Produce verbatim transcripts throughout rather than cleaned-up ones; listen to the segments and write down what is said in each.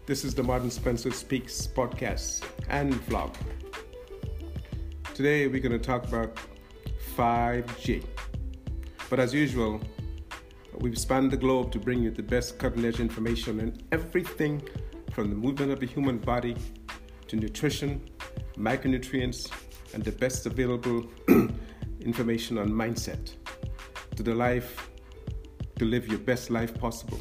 This is the Martin Spencer Speaks podcast and vlog. Today we're going to talk about five G. But as usual, we've spanned the globe to bring you the best cutting-edge information on everything from the movement of the human body to nutrition, micronutrients, and the best available information on mindset to the life, to live your best life possible.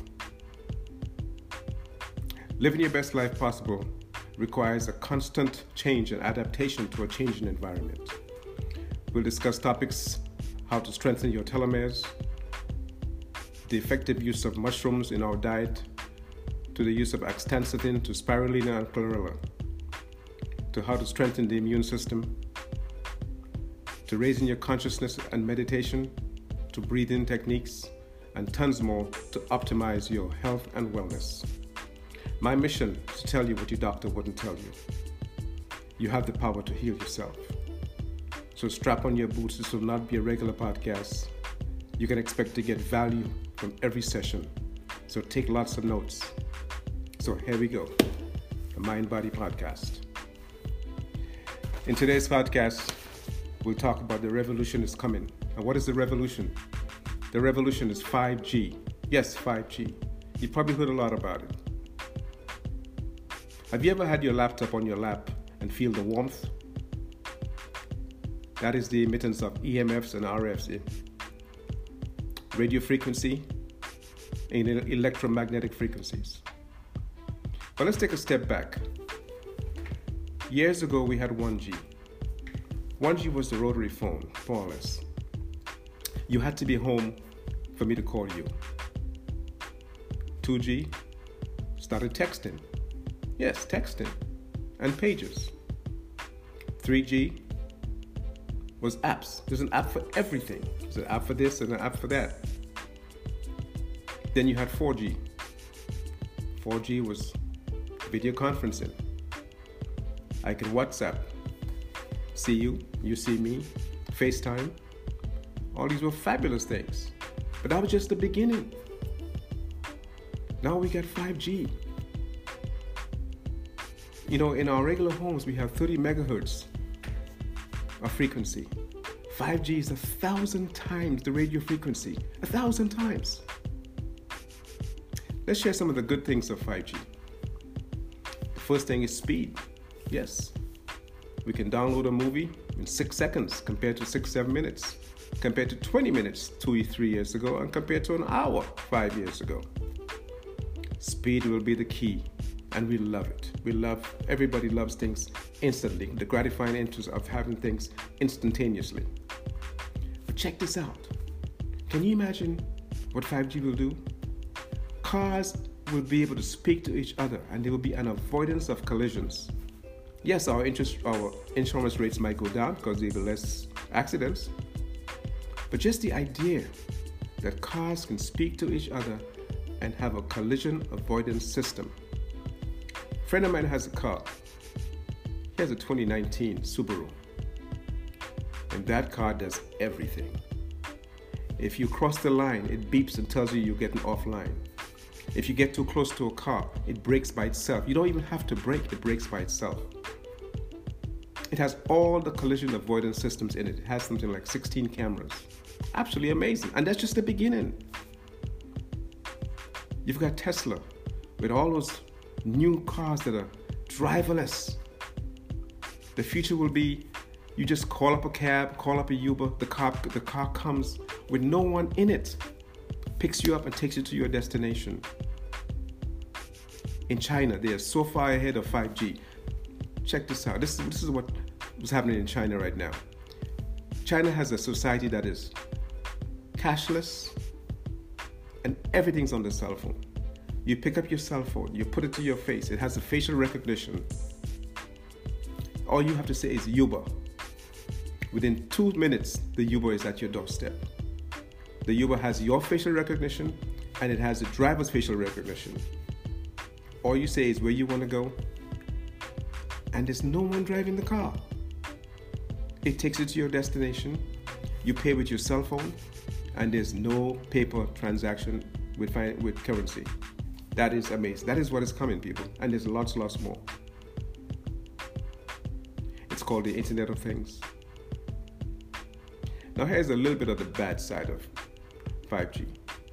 Living your best life possible requires a constant change and adaptation to a changing environment. We'll discuss topics: how to strengthen your telomeres, the effective use of mushrooms in our diet, to the use of astaxanthin, to spirulina and chlorella, to how to strengthen the immune system, to raising your consciousness and meditation, to breathing techniques, and tons more to optimize your health and wellness. My mission is to tell you what your doctor wouldn't tell you. You have the power to heal yourself. So strap on your boots. This will not be a regular podcast. You can expect to get value from every session. So take lots of notes. So here we go. A Mind Body Podcast. In today's podcast, we'll talk about the revolution is coming. And what is the revolution? The revolution is five G. Yes, five G. You've probably heard a lot about it. Have you ever had your laptop on your lap and feel the warmth? That is the emittance of E M Fs and R Fs, radio frequency and electromagnetic frequencies. But let's take a step back. Years ago, we had one G. one G was the rotary phone, more or less. You had to be home for me to call you. two G started texting. Yes, texting and pages. three G was apps. There's an app for everything. There's an app for this and an app for that. Then you had four G. four G was video conferencing. I can WhatsApp, see you, you see me, FaceTime. All these were fabulous things. But that was just the beginning. Now we got five G. You know, in our regular homes, we have thirty megahertz of frequency. five G is a thousand times the radio frequency. A thousand times. Let's share some of the good things of five G. The first thing is speed. Yes. We can download a movie in six seconds compared to six, seven minutes, compared to twenty minutes two, three years ago, and compared to an hour five years ago. Speed will be the key. And we love it. We love, everybody loves things instantly. The gratifying interest of having things instantaneously. But check this out. Can you imagine what five G will do? Cars will be able to speak to each other and there will be an avoidance of collisions. Yes, our interest, our insurance rates might go down because there will be less accidents. But just the idea that cars can speak to each other and have a collision avoidance system. A friend of mine has a car. He has a twenty nineteen Subaru. And that car does everything. If you cross the line, it beeps and tells you you're getting offline. If you get too close to a car, it brakes by itself. You don't even have to brake, it brakes by itself. It has all the collision avoidance systems in it. It has something like sixteen cameras. Absolutely amazing. And that's just the beginning. You've got Tesla with all those new cars that are driverless. The future will be you just call up a cab, call up a Uber, the car, the car comes with no one in it, picks you up and takes you to your destination. In China, they are so far ahead of five G. Check this out. This is, this is what is happening in China right now. China has a society that is cashless and everything's on the cell phone. You pick up your cell phone, you put it to your face, it has a facial recognition. All you have to say is Uber. Within two minutes, the Uber is at your doorstep. The Uber has your facial recognition and it has the driver's facial recognition. All you say is where you want to go, and there's no one driving the car. It takes you to your destination, you pay with your cell phone, and there's no paper transaction with, with currency. That is amazing. That is what is coming, people. And there's lots, lots more. It's called the Internet of Things. Now, here's a little bit of the bad side of five G.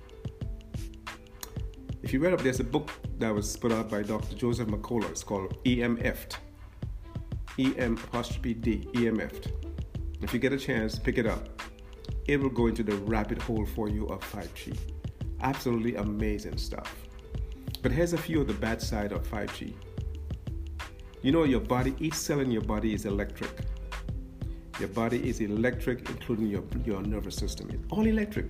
If you read up, there's a book that was put out by Doctor Joseph McCullough. It's called E M F'd. E M apostrophe D, E M F'd. If you get a chance, pick it up. It will go into the rabbit hole for you of five G. Absolutely amazing stuff. But here's a few of the bad side of five G. You know, your body, each cell in your body is electric. Your body is electric, including your, your nervous system. It's all electric.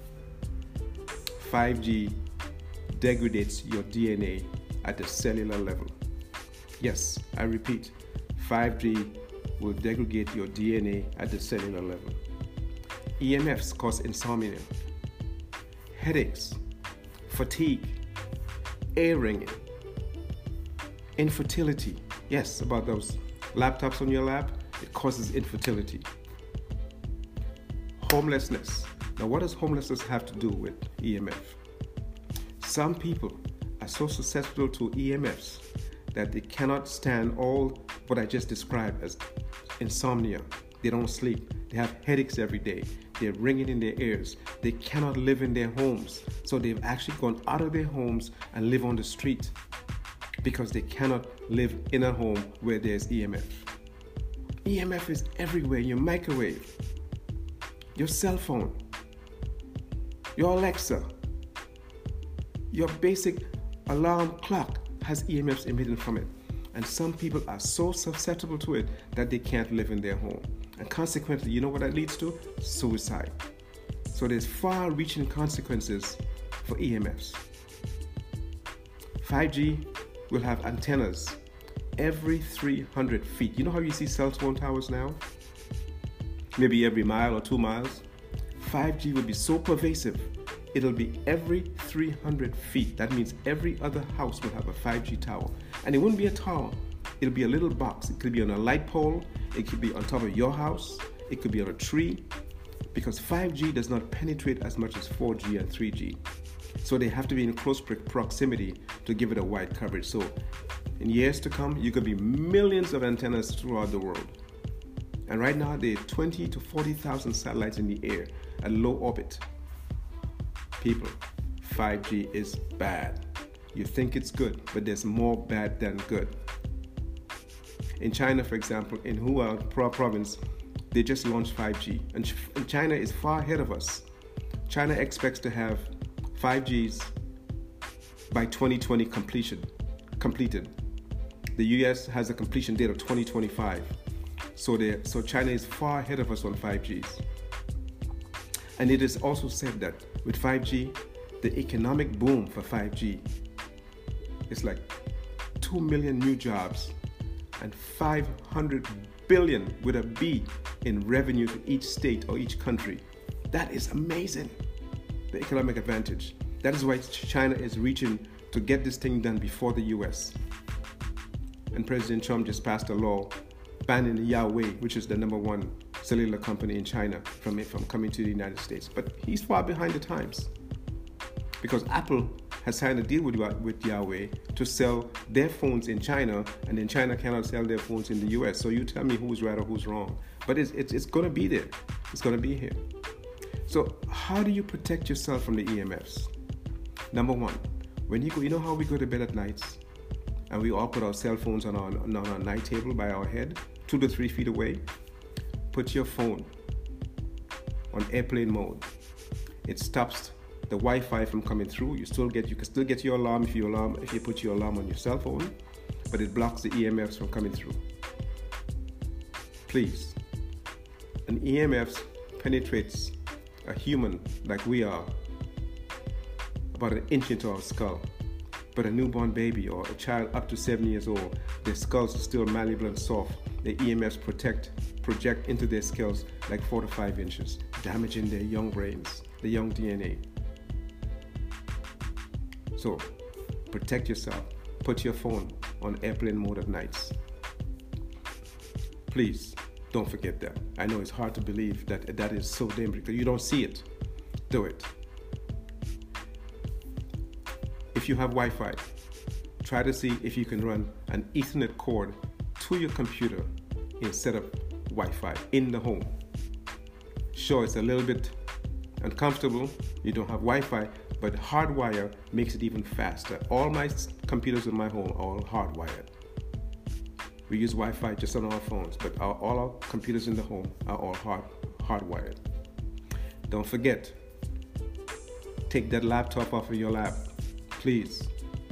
five G degrades your D N A at the cellular level. Yes, I repeat, five G will degrade your D N A at the cellular level. E M Fs cause insomnia, headaches, fatigue, ear ringing, infertility. Yes, about those laptops on your lap, it causes infertility. Homelessness. Now, what does homelessness have to do with E M F? Some people are so susceptible to E M Fs that they cannot stand all what I just described as insomnia. They don't sleep. They have headaches every day. They're ringing in their ears. They cannot live in their homes. So they've actually gone out of their homes and live on the street because they cannot live in a home where there's E M F. E M F is everywhere. Your microwave, your cell phone, your Alexa, your basic alarm clock has E M Fs emitting from it. And some people are so susceptible to it that they can't live in their home. And consequently, you know what that leads to? Suicide. So there's far-reaching consequences for E M Fs. five G will have antennas every three hundred feet. You know how you see cell phone towers now? Maybe every mile or two miles. five G will be so pervasive, it'll be every three hundred feet. That means every other house will have a five G tower. And it wouldn't be a tower. It'll be a little box. It could be on a light pole. It could be on top of your house. It could be on a tree. Because five G does not penetrate as much as four G and three G. So they have to be in close proximity to give it a wide coverage. So in years to come, you could be millions of antennas throughout the world. And right now, there are twenty to forty thousand satellites in the air at low orbit. People, five G is bad. You think it's good, but there's more bad than good. In China, for example, in Hubei province, they just launched five G. And China is far ahead of us. China expects to have five Gs by twenty twenty completion, completed. The U S has a completion date of twenty twenty-five. So, so China is far ahead of us on five Gs. And it is also said that with five G, the economic boom for five G is like two million new jobs and five hundred billion with a B in revenue to each state or each country. That is amazing, the economic advantage. That is why China is reaching to get this thing done before the U S. And President Trump just passed a law banning Huawei, which is the number one cellular company in China, from, from coming to the United States. But he's far behind the times because Apple has signed a deal with, with Huawei to sell their phones in China, and then China cannot sell their phones in the U S. So you tell me who's right or who's wrong. But it's, it's, it's going to be there. It's going to be here. So how do you protect yourself from the E M Fs? Number one, when you go, you know how we go to bed at nights and we all put our cell phones on our, on our night table by our head, two to three feet away? Put your phone on airplane mode. It stops the Wi-Fi from coming through. You still get, you can still get your alarm if you alarm if you put your alarm on your cell phone, but it blocks the E M Fs from coming through. Please. An E M F penetrates a human like we are about an inch into our skull. But a newborn baby or a child up to seven years old, their skulls are still malleable and soft. The E M Fs protect, project into their skulls like four to five inches, damaging their young brains, the young D N A. So, protect yourself. Put your phone on airplane mode at nights. Please, don't forget that. I know it's hard to believe that that is so dangerous because you don't see it. Do it. If if you have Wi-Fi, try to see if you can run an Ethernet cord to your computer instead of Wi-Fi in the home. Sure, it's a little bit uncomfortable. You don't have Wi-Fi, but hardwire makes it even faster. All my computers in my home are all hardwired. We use Wi-Fi just on our phones, but our, all our computers in the home are all hard, hardwired. Don't forget, take that laptop off of your lap, please.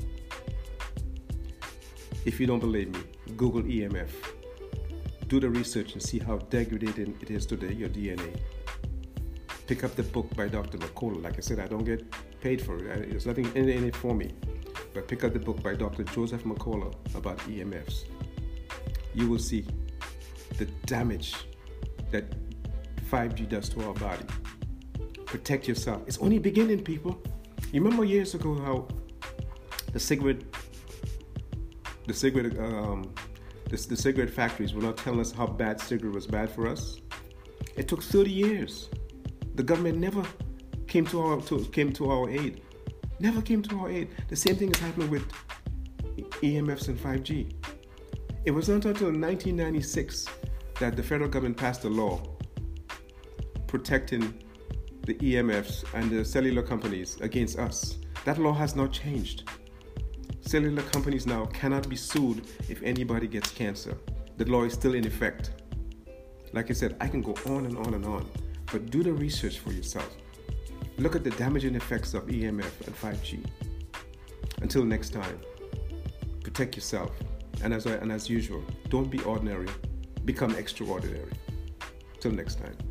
If you don't believe me, Google E M F. Do the research and see how degraded it is today, your D N A. Pick up the book by Doctor McCullough. Like I said, I don't get paid for it. There's nothing in, in it for me. But pick up the book by Doctor Joseph McCullough about E M Fs. You will see the damage that five G does to our body. Protect yourself. It's only beginning, people. You remember years ago how the cigarette, the cigarette, um, the, the cigarette factories were not telling us how bad cigarette was bad for us? It took thirty years. The government never came to our to, came to our aid. Never came to our aid. The same thing is happening with E M Fs and five G. It was not until nineteen ninety-six that the federal government passed a law protecting the E M Fs and the cellular companies against us. That law has not changed. Cellular companies now cannot be sued if anybody gets cancer. The law is still in effect. Like I said, I can go on and on and on, but do the research for yourself. Look at the damaging effects of E M F and five G. Until next time, protect yourself. And as, I, and as usual, don't be ordinary, become extraordinary. Till next time.